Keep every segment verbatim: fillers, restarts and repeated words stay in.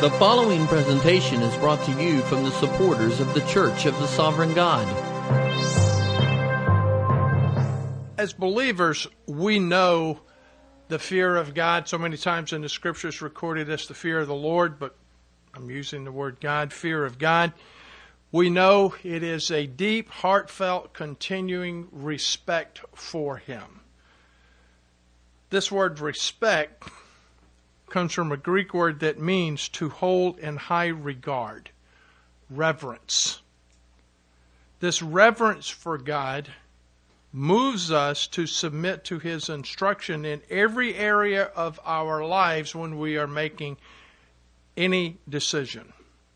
The following presentation is brought to you from the supporters of the Church of the Sovereign God. As believers, we know the fear of God. So many times in the Scriptures recorded as the fear of the Lord, but I'm using the word God, fear of God. We know it is a deep, heartfelt, continuing respect for Him. This word respect comes from a Greek word that means to hold in high regard, reverence. This reverence for God moves us to submit to His instruction in every area of our lives when we are making any decision.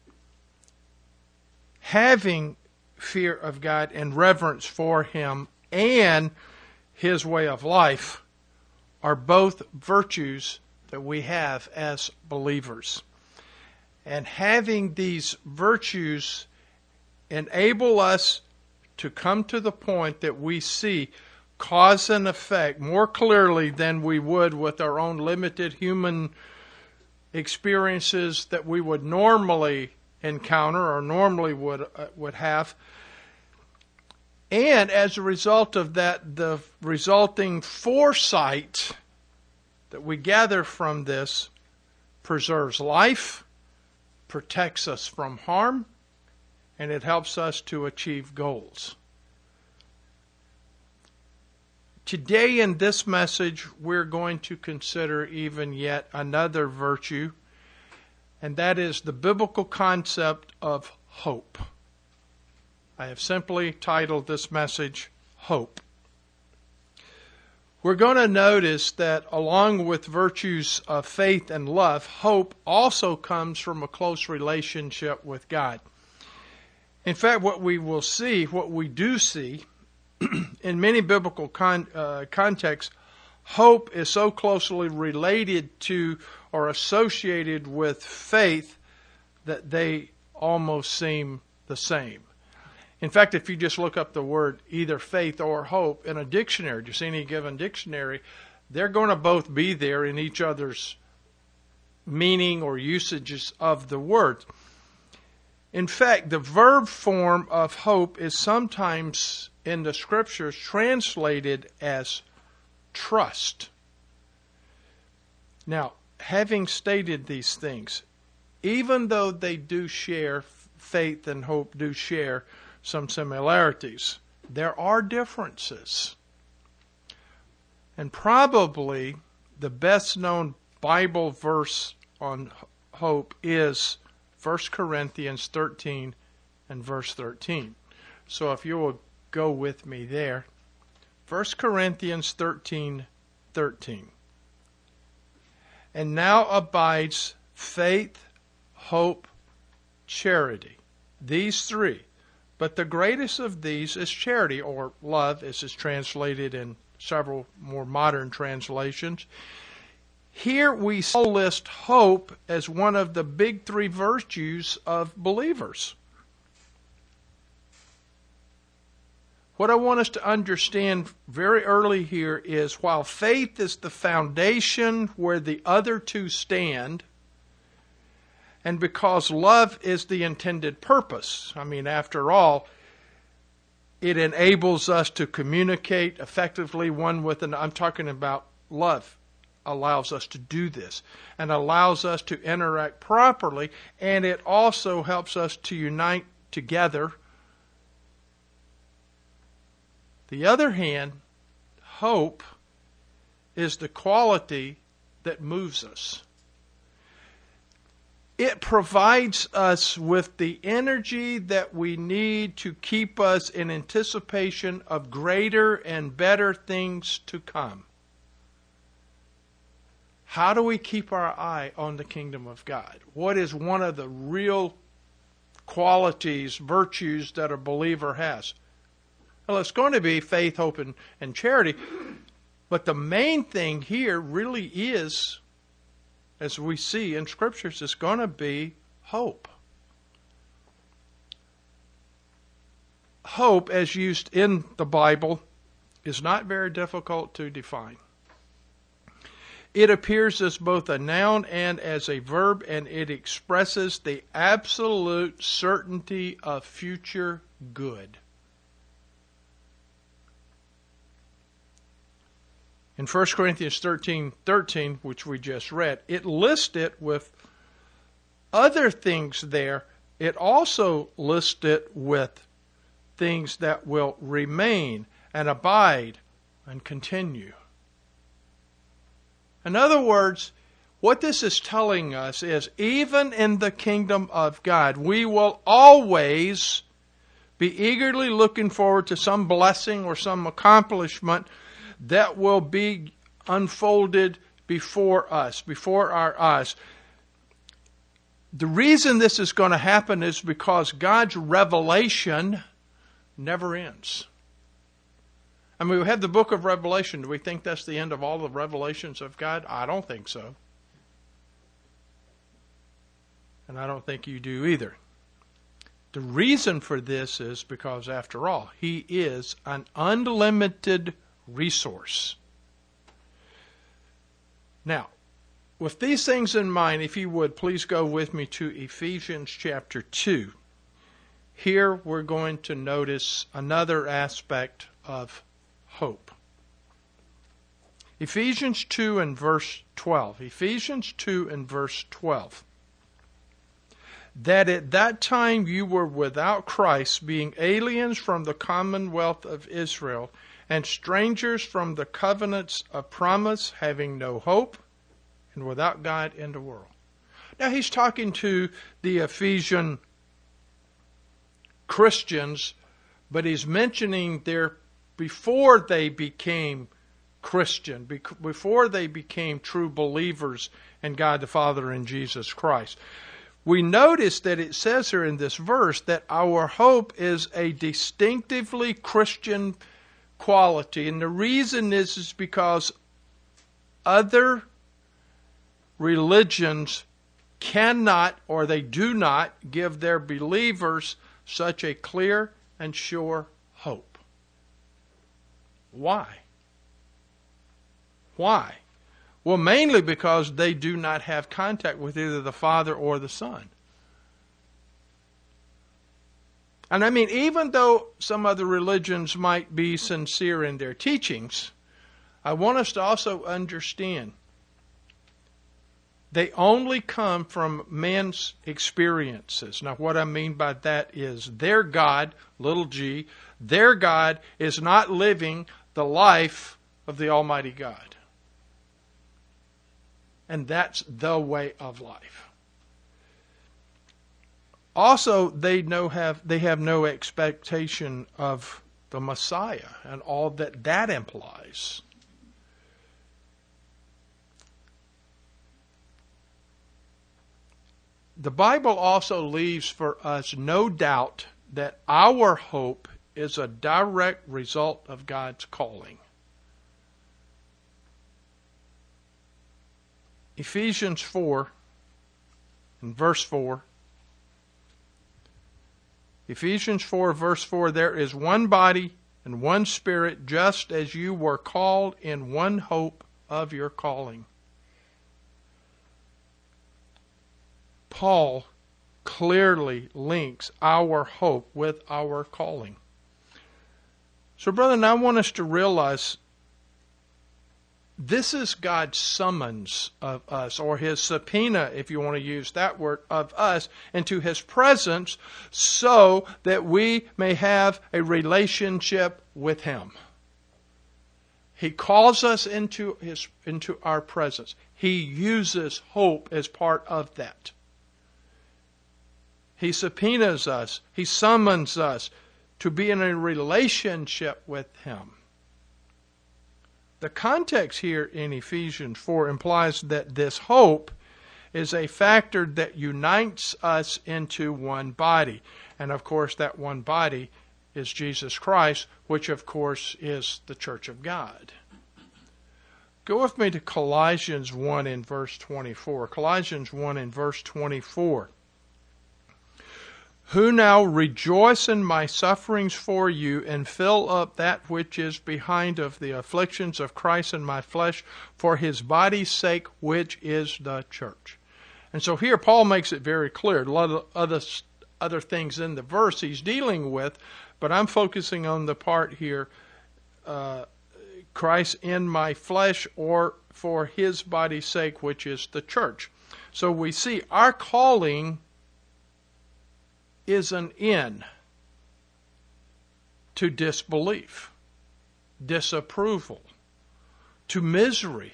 Having fear of God and reverence for Him and His way of life are both virtues that we have as believers. And having these virtues enable us to come to the point that we see cause and effect more clearly than we would with our own limited human experiences that we would normally encounter or normally would uh, would have. And as a result of that, the resulting foresight that we gather from this preserves life, protects us from harm, and it helps us to achieve goals. Today in this message, we're going to consider even yet another virtue, and that is the biblical concept of hope. I have simply titled this message, Hope. We're going to notice that along with virtues of faith and love, hope also comes from a close relationship with God. In fact, what we will see, what we do see, in many biblical con- uh, contexts, hope is so closely related to or associated with faith that they almost seem the same. In fact, if you just look up the word either faith or hope in a dictionary, just any given dictionary, they're going to both be there in each other's meaning or usages of the word. In fact, the verb form of hope is sometimes in the Scriptures translated as trust. Now, having stated these things, even though they do share, faith and hope do share some similarities, there are differences. And probably the best known Bible verse on hope is First Corinthians thirteen and verse thirteen. So if you will go with me there. First Corinthians thirteen, thirteen. And now abides faith, hope, charity. These three. But the greatest of these is charity, or love, as is translated in several more modern translations. Here we list hope as one of the big three virtues of believers. What I want us to understand very early here is while faith is the foundation where the other two stand, and because love is the intended purpose, I mean, after all, it enables us to communicate effectively one with another. I'm talking about love allows us to do this and allows us to interact properly, and it also helps us to unite together. The other hand, hope is the quality that moves us. It provides us with the energy that we need to keep us in anticipation of greater and better things to come. How do we keep our eye on the kingdom of God? What is one of the real qualities, virtues that a believer has? Well, it's going to be faith, hope, and, and charity. But the main thing here really is, as we see in Scriptures, is going to be hope. Hope, as used in the Bible, is not very difficult to define. It appears as both a noun and as a verb, and it expresses the absolute certainty of future good. In First Corinthians thirteen thirteen, which we just read, it lists it with other things there. It also lists it with things that will remain and abide and continue. In other words, what this is telling us is even in the kingdom of God, we will always be eagerly looking forward to some blessing or some accomplishment that will be unfolded before us, before our eyes. The reason this is going to happen is because God's revelation never ends. I mean, we have the book of Revelation. Do we think that's the end of all the revelations of God? I don't think so. And I don't think you do either. The reason for this is because, after all, He is an unlimited resource. Now, with these things in mind, if you would, please go with me to Ephesians chapter two. Here we're going to notice another aspect of hope. Ephesians two and verse twelve. Ephesians two and verse twelve. That at that time you were without Christ, being aliens from the commonwealth of Israel, and strangers from the covenants of promise, having no hope, and without God in the world. Now he's talking to the Ephesian Christians, but he's mentioning their before they became Christian, before they became true believers in God the Father and Jesus Christ. We notice that it says here in this verse that our hope is a distinctively Christian quality. And the reason is, is because other religions cannot, or they do not, give their believers such a clear and sure hope. Why? Why? Well, mainly because they do not have contact with either the Father or the Son. And I mean, even though some other religions might be sincere in their teachings, I want us to also understand they only come from man's experiences. Now, what I mean by that is their God, little g, their God is not living the life of the Almighty God. And that's the way of life. Also, they know have they have no expectation of the Messiah and all that that implies. The Bible also leaves for us no doubt that our hope is a direct result of God's calling. Ephesians four, in verse four. Ephesians four, verse four, there is one body and one Spirit, just as you were called in one hope of your calling. Paul clearly links our hope with our calling. So, brethren, I want us to realize this is God's summons of us, or His subpoena, if you want to use that word, of us into His presence so that we may have a relationship with Him. He calls us into His into our presence. He uses hope as part of that. He subpoenas us. He summons us to be in a relationship with Him. The context here in Ephesians four implies that this hope is a factor that unites us into one body. And of course, that one body is Jesus Christ, which of course is the church of God. Go with me to Colossians one in verse twenty-four. Colossians one in verse twenty-four. who now rejoice in my sufferings for you, and fill up that which is behind of the afflictions of Christ in my flesh, for his body's sake, which is the church. And so here Paul makes it very clear. A lot of other, other things in the verse he's dealing with, but I'm focusing on the part here, uh, Christ in my flesh, or for his body's sake, which is the church. So we see our calling is an end to disbelief, disapproval, to misery.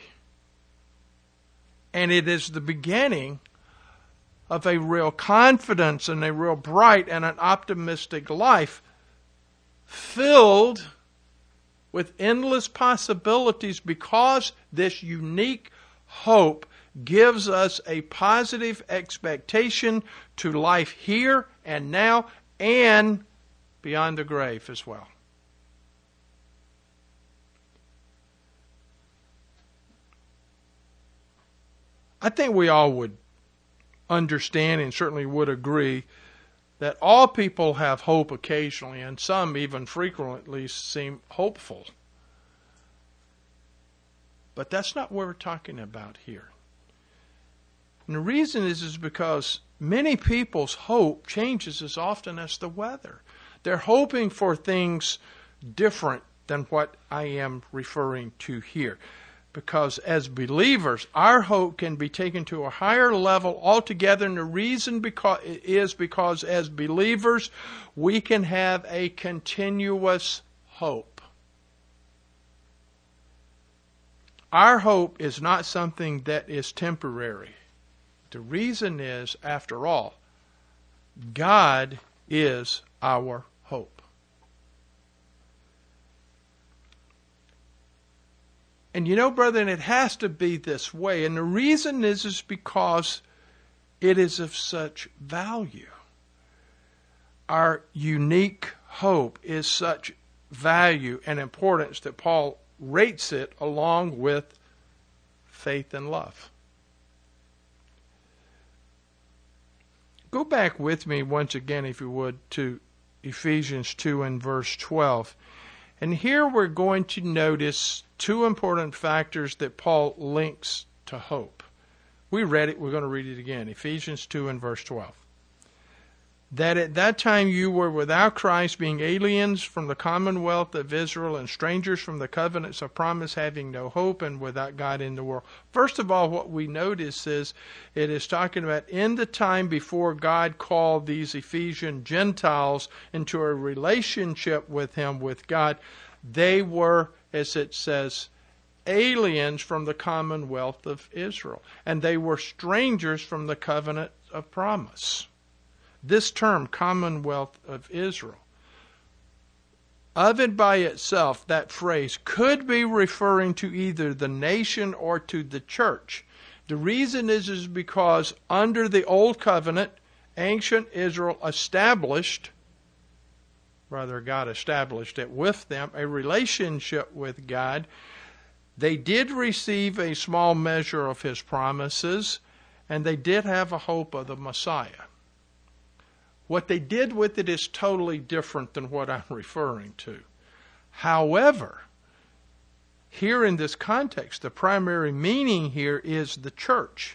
And it is the beginning of a real confidence and a real bright and an optimistic life filled with endless possibilities, because this unique hope gives us a positive expectation to life here and now and beyond the grave as well. I think we all would understand and certainly would agree that all people have hope occasionally, and some even frequently seem hopeful. But that's not what we're talking about here. And the reason is, is because many people's hope changes as often as the weather. They're hoping for things different than what I am referring to here. Because as believers, our hope can be taken to a higher level altogether. And the reason because, is because as believers, we can have a continuous hope. Our hope is not something that is temporary. The reason is, after all, God is our hope. And you know, brethren, it has to be this way. And the reason is, is because it is of such value. Our unique hope is such value and importance that Paul rates it along with faith and love. Go back with me once again, if you would, to Ephesians two and verse twelve. And here we're going to notice two important factors that Paul links to hope. We read it, we're going to read it again. Ephesians two and verse twelve. That at that time you were without Christ, being aliens from the commonwealth of Israel and strangers from the covenants of promise, having no hope and without God in the world. First of all, what we notice is it is talking about in the time before God called these Ephesian Gentiles into a relationship with Him, with God, they were, as it says, aliens from the commonwealth of Israel. And they were strangers from the covenant of promise. This term, Commonwealth of Israel, of it by itself, that phrase could be referring to either the nation or to the church. The reason is, is because under the Old Covenant, ancient Israel established, rather God established it with them, a relationship with God. They did receive a small measure of His promises, and they did have a hope of the Messiah. What they did with it is totally different than what I'm referring to. However, here in this context, the primary meaning here is the church.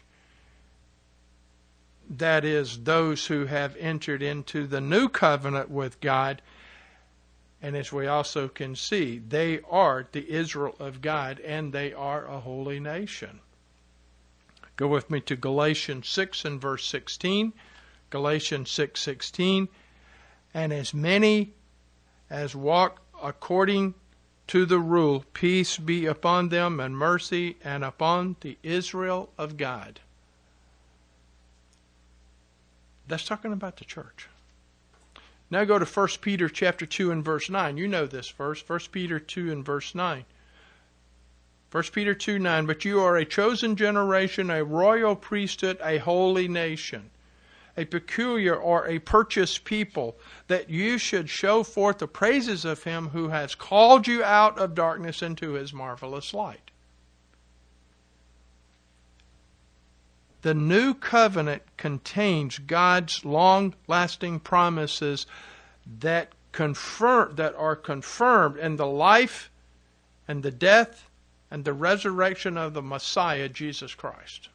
That is, those who have entered into the new covenant with God. And as we also can see, they are the Israel of God, and they are a holy nation. Go with me to Galatians six and verse sixteen. Galatians six sixteen, and as many as walk according to the rule, peace be upon them and mercy and upon the Israel of God. That's talking about the church. Now go to First Peter chapter two and verse nine. You know this verse, First Peter two and verse nine. First Peter two nine, but you are a chosen generation, a royal priesthood, a holy nation, a peculiar or a purchased people, that you should show forth the praises of Him who has called you out of darkness into His marvelous light. The new covenant contains God's long-lasting promises that confirm that are confirmed in the life and the death and the resurrection of the Messiah, Jesus Christ.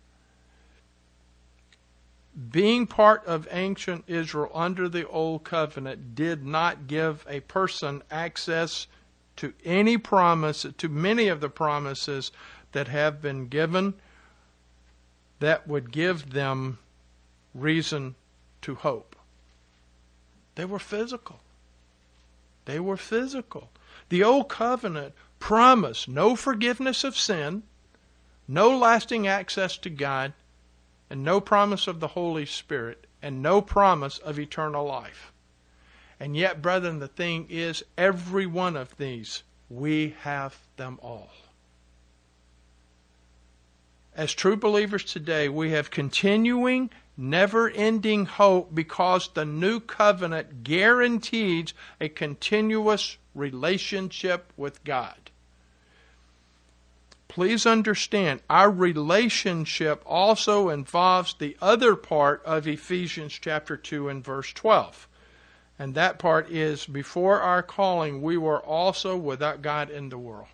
Being part of ancient Israel under the Old Covenant did not give a person access to any promise, to many of the promises that have been given that would give them reason to hope. They were physical. They were physical. The Old Covenant promised no forgiveness of sin, no lasting access to God, and no promise of the Holy Spirit, and no promise of eternal life. And yet, brethren, the thing is, every one of these, we have them all. As true believers today, we have continuing, never-ending hope because the new covenant guarantees a continuous relationship with God. Please understand, our relationship also involves the other part of Ephesians chapter two and verse twelve. And that part is, before our calling, we were also without God in the world.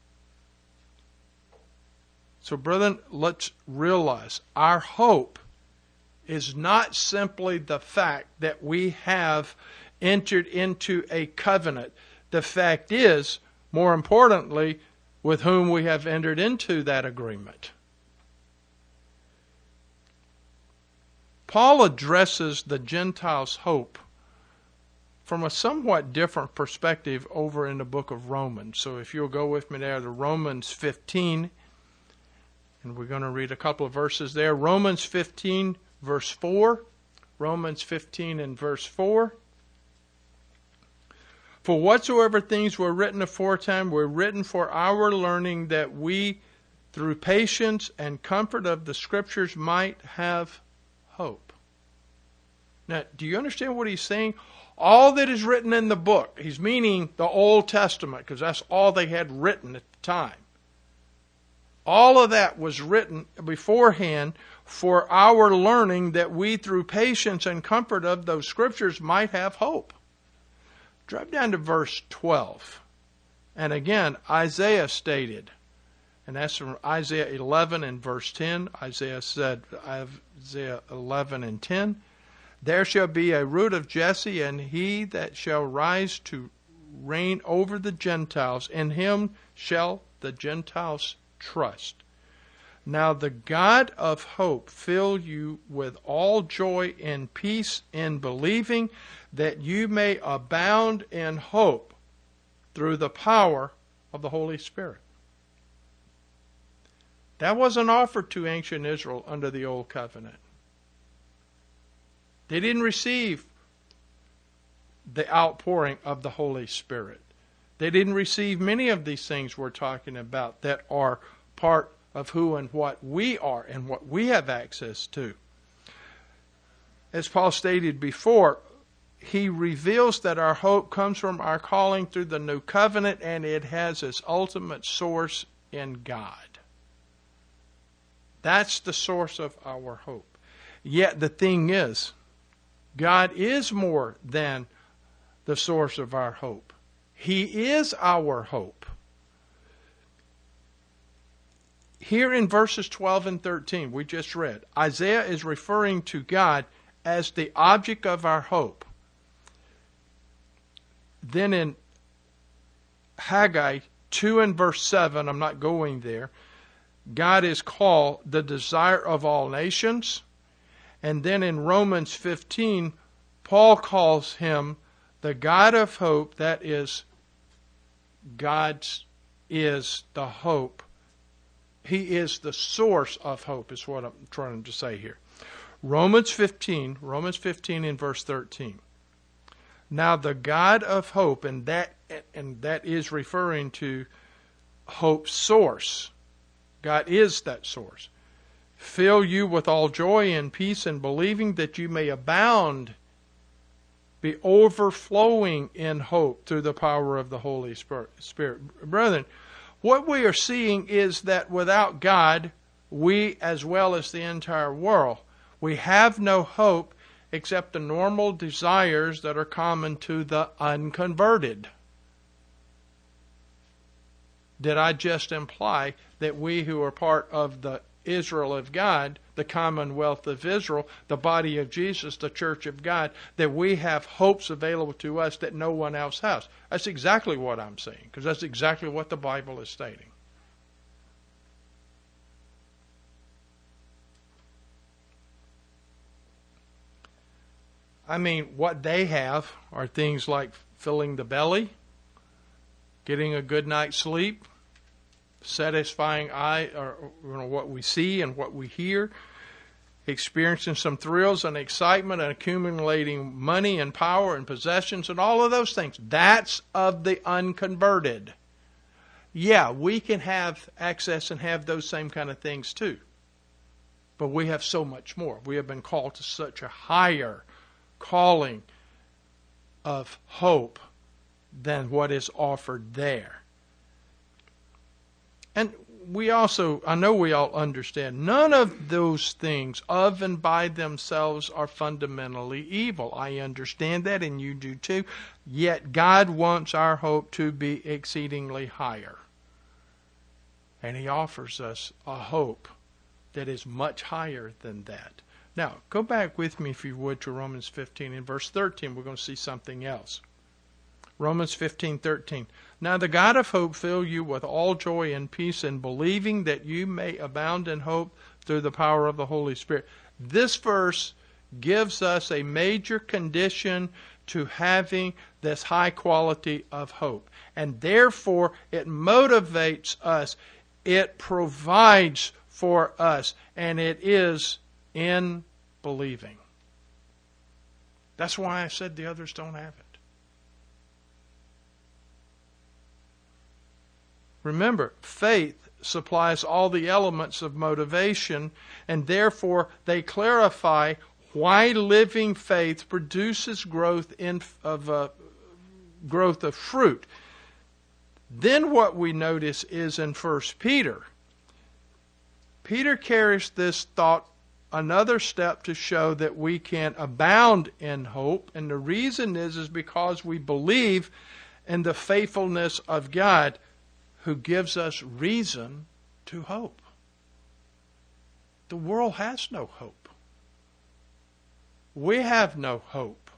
So, brethren, let's realize our hope is not simply the fact that we have entered into a covenant. The fact is, more importantly, with whom we have entered into that agreement. Paul addresses the Gentiles' hope from a somewhat different perspective over in the book of Romans. So if you'll go with me there to Romans fifteen, and we're going to read a couple of verses there. Romans fifteen, verse four. Romans fifteen and verse four. For whatsoever things were written aforetime were written for our learning, that we, through patience and comfort of the Scriptures, might have hope. Now, do you understand what he's saying? All that is written in the book, he's meaning the Old Testament, because that's all they had written at the time. All of that was written beforehand for our learning, that we, through patience and comfort of those Scriptures, might have hope. Drop down to verse twelve. And again, Isaiah stated, and that's from Isaiah eleven and verse ten. Isaiah said, Isaiah eleven and ten, there shall be a root of Jesse, and he that shall rise to reign over the Gentiles. In him shall the Gentiles trust. Now the God of hope fill you with all joy and peace in believing, that you may abound in hope through the power of the Holy Spirit. That wasn't offered to ancient Israel under the Old Covenant. They didn't receive the outpouring of the Holy Spirit. They didn't receive many of these things we're talking about that are part of who and what we are and what we have access to. As Paul stated before, he reveals that our hope comes from our calling through the new covenant, and it has its ultimate source in God. That's the source of our hope. Yet the thing is, God is more than the source of our hope. He is our hope. Here in verses twelve and thirteen, we just read, Isaiah is referring to God as the object of our hope. Then in Haggai two and verse seven, I'm not going there, God is called the desire of all nations. And then in Romans fifteen, Paul calls him the God of hope. That is, God's is the hope. He is the source of hope, is what I'm trying to say here. Romans fifteen, Romans fifteen in verse thirteen. Now the God of hope, and that and that is referring to hope's source. God is that source. Fill you with all joy and peace in believing, that you may abound, be overflowing in hope through the power of the Holy Spirit. Brethren, what we are seeing is that without God, we as well as the entire world. We have no hope except the normal desires that are common to the unconverted. Did I just imply that we who are part of the Israel of God, the commonwealth of Israel, the body of Jesus, the church of God, that we have hopes available to us that no one else has? That's exactly what I'm saying, because that's exactly what the Bible is stating. I mean, what they have are things like filling the belly, getting a good night's sleep, satisfying eye, or you know, what we see and what we hear, experiencing some thrills and excitement and accumulating money and power and possessions and all of those things. That's of the unconverted. Yeah, we can have access and have those same kind of things too. But we have so much more. We have been called to such a higher calling of hope than what is offered there. And we also, I know we all understand, none of those things of and by themselves are fundamentally evil. I understand that, and you do too. Yet God wants our hope to be exceedingly higher. And He offers us a hope that is much higher than that. Now, go back with me, if you would, to Romans fifteen. In verse thirteen, we're going to see something else. Romans fifteen thirteen. Now the God of hope fill you with all joy and peace in believing, that you may abound in hope through the power of the Holy Spirit. This verse gives us a major condition to having this high quality of hope. And therefore, it motivates us. It provides for us. And it is in believing. That's why I said the others don't have it. Remember, faith supplies all the elements of motivation, and therefore they clarify why living faith produces growth in of uh, growth of fruit. Then what we notice is in First Peter, Peter carries this thought another step to show that we can abound in hope, and the reason is is because we believe in the faithfulness of God, who gives us reason to hope. The world has no hope. We have no hope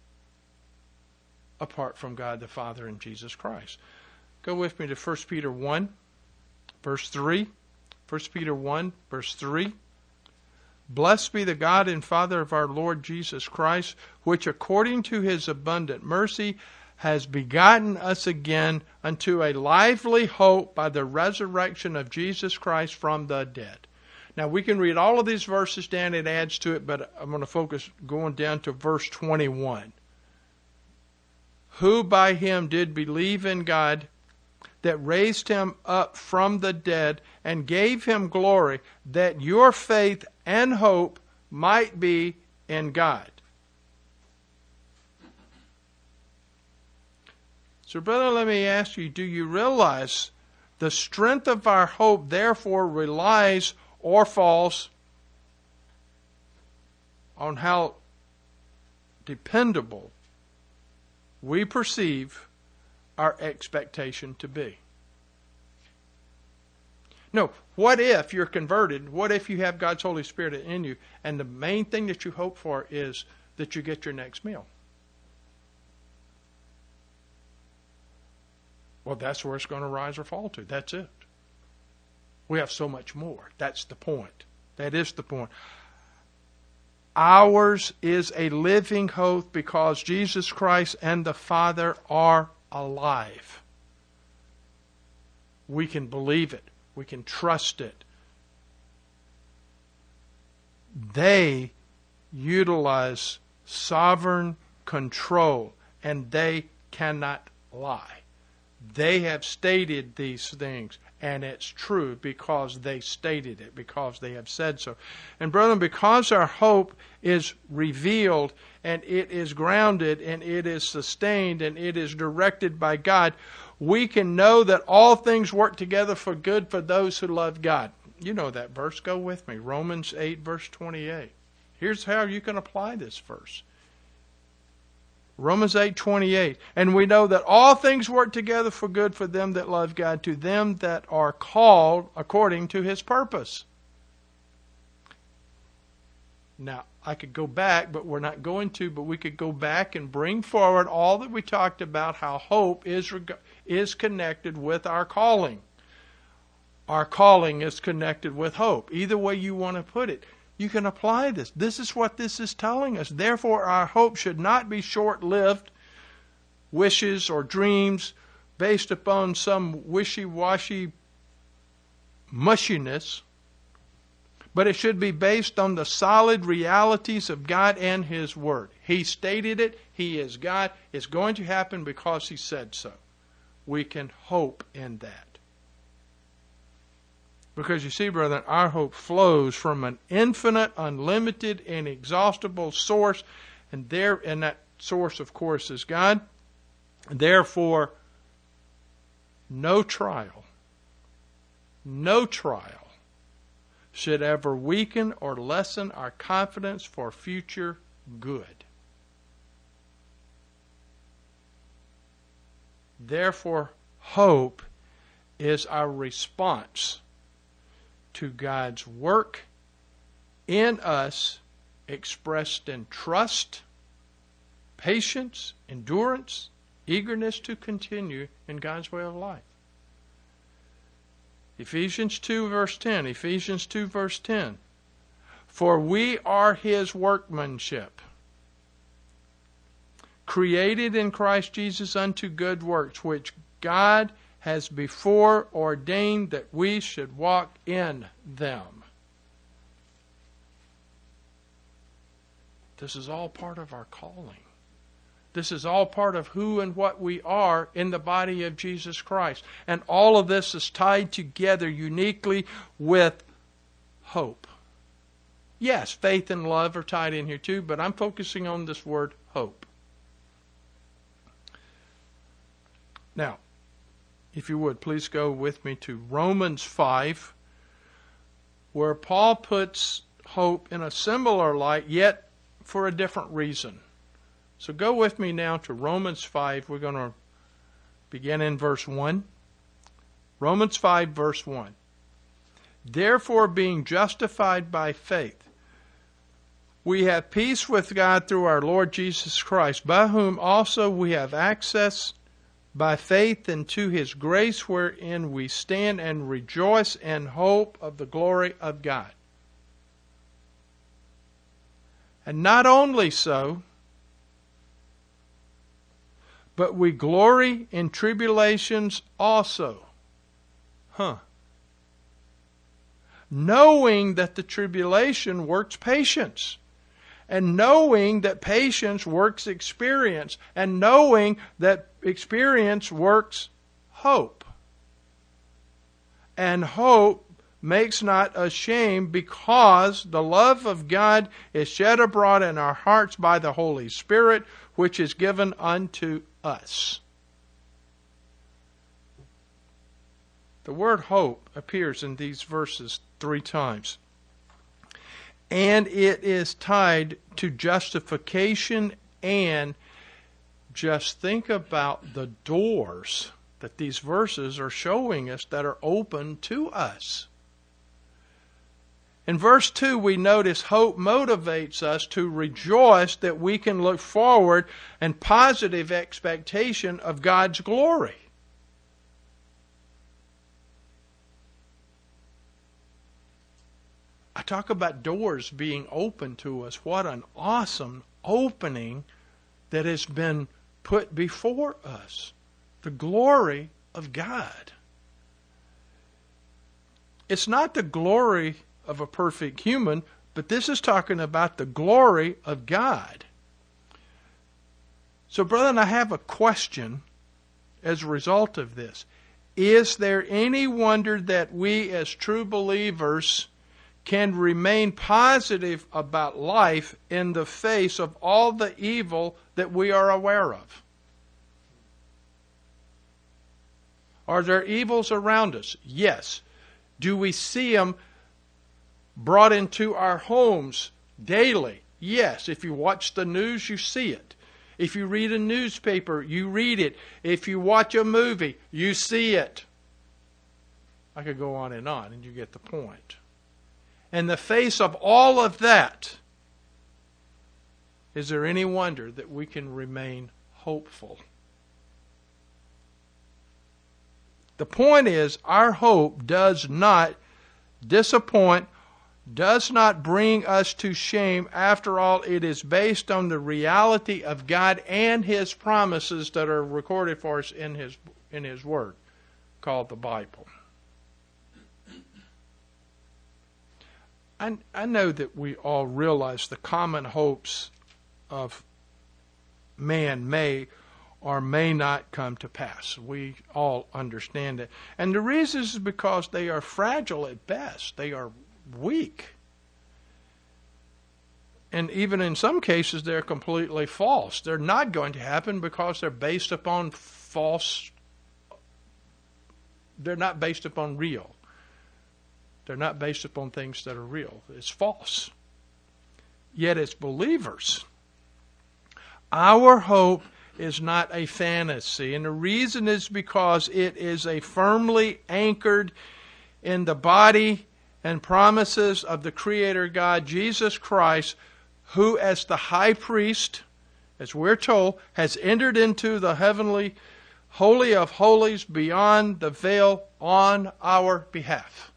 apart from God the Father and Jesus Christ. Go with me to First Peter one, verse three. First Peter one, verse three. Blessed be the God and Father of our Lord Jesus Christ, which according to His abundant mercy has begotten us again unto a lively hope by the resurrection of Jesus Christ from the dead. Now we can read all of these verses down, it adds to it, but I'm going to focus going down to verse twenty-one. Who by Him did believe in God, that raised Him up from the dead, and gave Him glory, that your faith and hope might be in God. So, brother, let me ask you, do you realize the strength of our hope therefore relies or falls on how dependable we perceive our expectation to be? No, what if you're converted? What if you have God's Holy Spirit in you, and the main thing that you hope for is that you get your next meal? Well, that's where it's going to rise or fall to. That's it. We have so much more. That's the point. That is the point. Ours is a living hope because Jesus Christ and the Father are alive. We can believe it. We can trust it. They utilize sovereign control, and they cannot lie. They have stated these things, and it's true because they stated it, because they have said so. And brethren, because our hope is revealed, and it is grounded, and it is sustained, and it is directed by God, we can know that all things work together for good for those who love God. You know that verse. Go with me. Romans eight, verse twenty-eight. Here's how you can apply this verse. Romans eight, twenty-eight. And we know that all things work together for good for them that love God, to them that are called according to His purpose. Now, I could go back, but we're not going to, but we could go back and bring forward all that we talked about, how hope is, is connected with our calling. Our calling is connected with hope. Either way you want to put it, you can apply this. This is what this is telling us. Therefore, our hope should not be short-lived wishes or dreams based upon some wishy-washy mushiness, but it should be based on the solid realities of God and His Word. He stated it. He is God. It's going to happen because He said so. We can hope in that. Because you see, brethren, our hope flows from an infinite, unlimited, inexhaustible source. And there, and that source, of course, is God. Therefore, no trial, no trial should ever weaken or lessen our confidence for future good. Therefore, hope is our response to God's work in us, expressed in trust, patience, endurance, eagerness to continue in God's way of life. Ephesians two, verse ten. Ephesians two, verse ten. For we are His workmanship, created in Christ Jesus unto good works, which God has before ordained that we should walk in them. This is all part of our calling. This is all part of who and what we are in the body of Jesus Christ. And all of this is tied together uniquely with hope. Yes, faith and love are tied in here too, but I'm focusing on this word hope. Now, if you would, please go with me to Romans five, where Paul puts hope in a similar light, yet for a different reason. So go with me now to Romans five. We're going to begin in verse one. Romans five, verse one. Therefore, being justified by faith, we have peace with God through our Lord Jesus Christ, by whom also we have access by faith into His grace, wherein we stand and rejoice in hope of the glory of God. And not only so, but we glory in tribulations also. Huh. Knowing that the tribulation works patience. And knowing that patience works experience. And knowing that experience works hope. And hope makes not ashamed, because the love of God is shed abroad in our hearts by the Holy Spirit, which is given unto us. The word hope appears in these verses three times. And it is tied to justification, and just think about the doors that these verses are showing us that are open to us. In verse two, we notice hope motivates us to rejoice that we can look forward in positive expectation of God's glory. I talk about doors being open to us. What an awesome opening that has been put before us. The glory of God. It's not the glory of a perfect human, but this is talking about the glory of God. So, brethren, I have a question as a result of this. Is there any wonder that we as true believers can remain positive about life in the face of all the evil that we are aware of? Are there evils around us? Yes. Do we see them brought into our homes daily? Yes. If you watch the news, you see it. If you read a newspaper, you read it. If you watch a movie, you see it. I could go on and on, and you get the point. In the face of all of that, is there any wonder that we can remain hopeful? The point is, our hope does not disappoint, does not bring us to shame. After all, it is based on the reality of God and His promises that are recorded for us in His, in His Word, called the Bible. I, I know that we all realize the common hopes of man may or may not come to pass. We all understand it. And the reason is because they are fragile at best. They are weak. And even in some cases, they're completely false. They're not going to happen because they're based upon false. They're not based upon real. They're not based upon things that are real. It's false. Yet as believers, our hope is not a fantasy. And the reason is because it is a firmly anchored in the body and promises of the Creator God, Jesus Christ, who as the high priest, as we're told, has entered into the heavenly holy of holies beyond the veil on our behalf.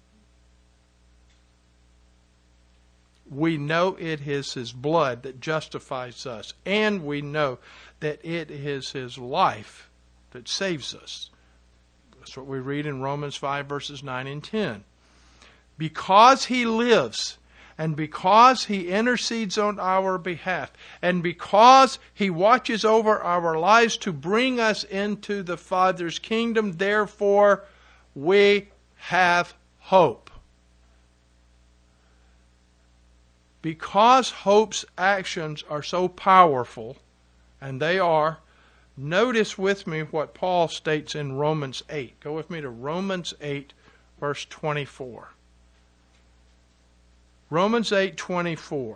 We know it is His blood that justifies us, and we know that it is His life that saves us. That's what we read in Romans five, verses nine and ten. Because He lives, and because He intercedes on our behalf, and because He watches over our lives to bring us into the Father's kingdom, therefore we have hope. Because hope's actions are so powerful, and they are, notice with me what Paul states in Romans eight. Go with me to Romans eight, verse twenty-four. Romans eight, twenty-four.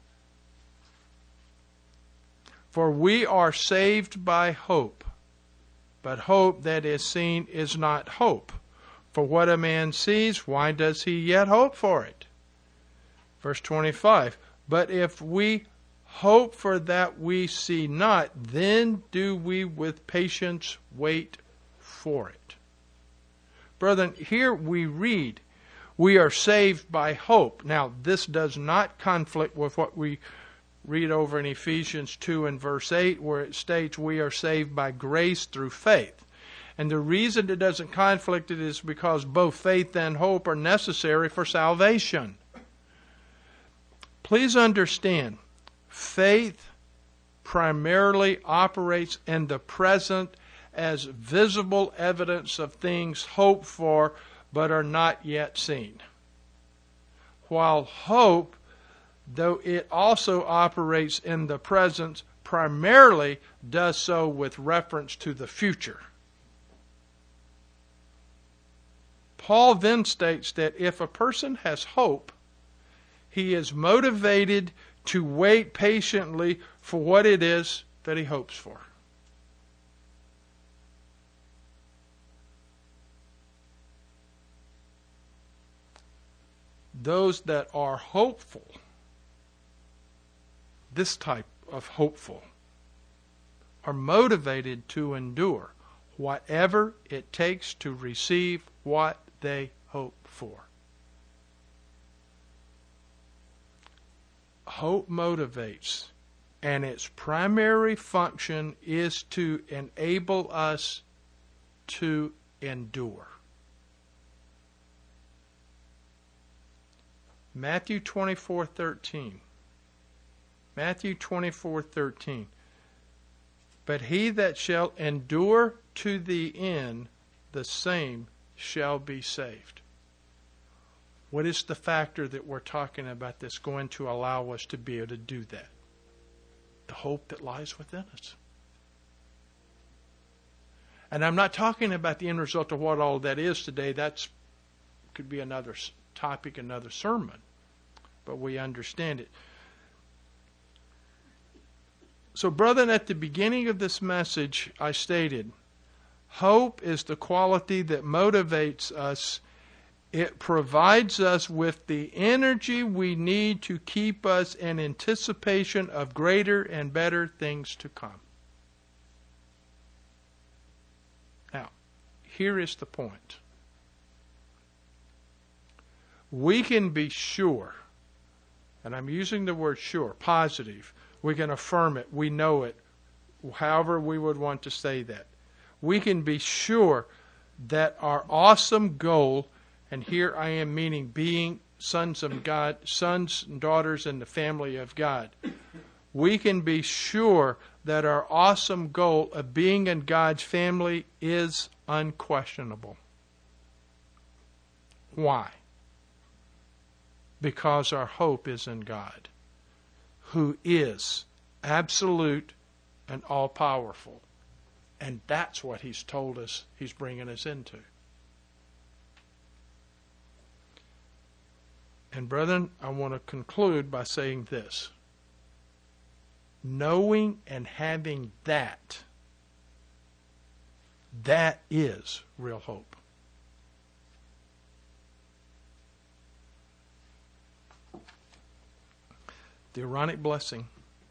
For we are saved by hope, but hope that is seen is not hope. For what a man sees, why does he yet hope for it? Verse twenty-five, but if we hope for that we see not, then do we with patience wait for it. Brethren, here we read, we are saved by hope. Now, this does not conflict with what we read over in Ephesians two and verse eight, where it states we are saved by grace through faith. And the reason it doesn't conflict it is because both faith and hope are necessary for salvation. Please understand, faith primarily operates in the present as visible evidence of things hoped for but are not yet seen. While hope, though it also operates in the present, primarily does so with reference to the future. Paul then states that if a person has hope, he is motivated to wait patiently for what it is that he hopes for. Those that are hopeful, this type of hopeful, are motivated to endure whatever it takes to receive what they hope for. Hope motivates, and its primary function is to enable us to endure. Matthew twenty-four thirteen. Matthew twenty-four thirteen. But he that shall endure to the end, the same shall be saved. What is the factor that we're talking about that's going to allow us to be able to do that? The hope that lies within us. And I'm not talking about the end result of what all that is today. That's could be another topic, another sermon, but we understand it. So, brethren, at the beginning of this message, I stated, hope is the quality that motivates us. It provides us with the energy we need to keep us in anticipation of greater and better things to come. Now, here is the point. We can be sure, and I'm using the word sure, positive. We can affirm it. We know it. However we would want to say that. We can be sure that our awesome goal, and here I am meaning being sons of God, sons and daughters in the family of God. We can be sure that our awesome goal of being in God's family is unquestionable. Why? Because our hope is in God, who is absolute and all-powerful. And that's what He's told us He's bringing us into. And brethren, I want to conclude by saying this. Knowing and having that, that is real hope. The Aaronic blessing.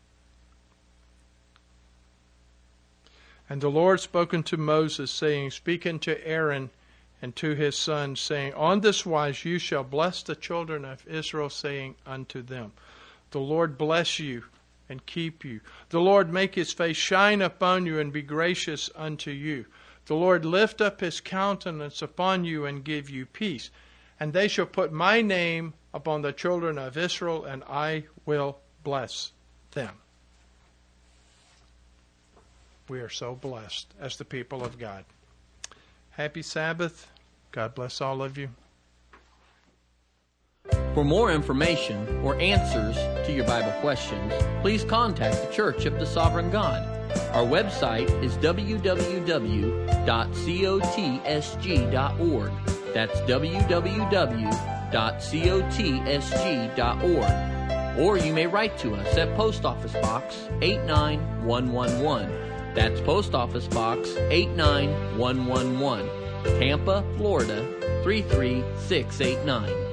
And the Lord spoke unto Moses, saying, Speak unto Aaron and to his sons, saying, On this wise you shall bless the children of Israel, saying unto them, The Lord bless you and keep you. The Lord make His face shine upon you and be gracious unto you. The Lord lift up His countenance upon you and give you peace. And they shall put my name upon the children of Israel, and I will bless them. We are so blessed as the people of God. Happy Sabbath. God bless all of you. For more information or answers to your Bible questions, please contact the Church of the Sovereign God. Our website is w w w dot cotsg dot org. That's w w w dot cotsg dot org. Or you may write to us at Post Office Box eight nine one one one. That's Post Office Box eight nine one one one, Tampa, Florida three three six eight nine.